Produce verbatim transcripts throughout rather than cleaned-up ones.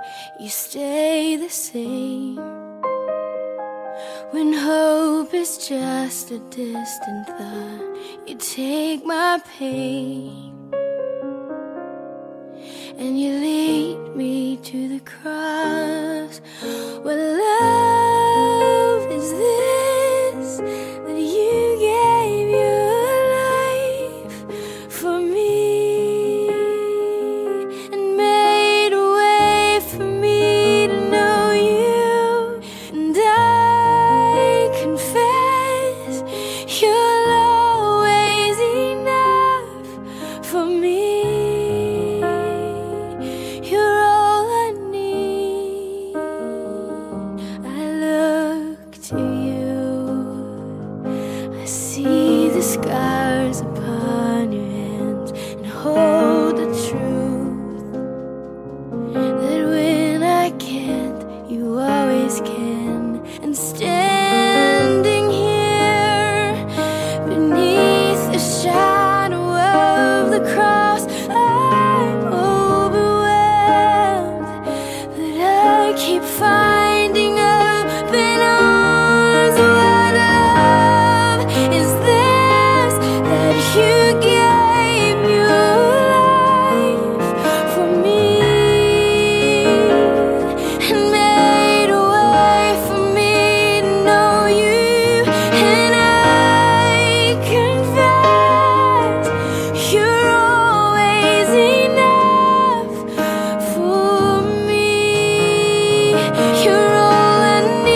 you stay the same. When hope is just a distant thought, you take my pain and you lead me to the cross. What love is this that you gave your life for me and made a way for me to know you? And I confess you're always enough for me. You're all I need. I look to you. I see the scars upon your hands and hold the truth that when I can't, you always can. And standing here beneath the shadow of the cross, I'm overwhelmed that I keep finding open arms. What love is this that you gave your life for me and made a way for me to know you? And I confess you're always enough for me. You're all I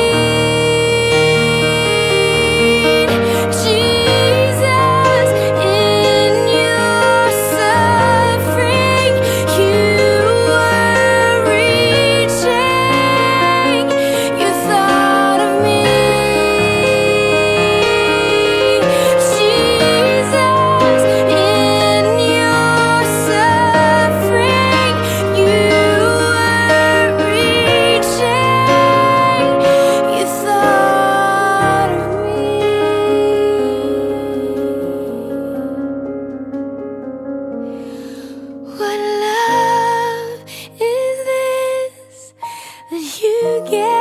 need. Jesus, in your suffering, you were reaching. You thought of me. Jesus, in your suffering, you were reaching. You thought of me. What love is this that you gave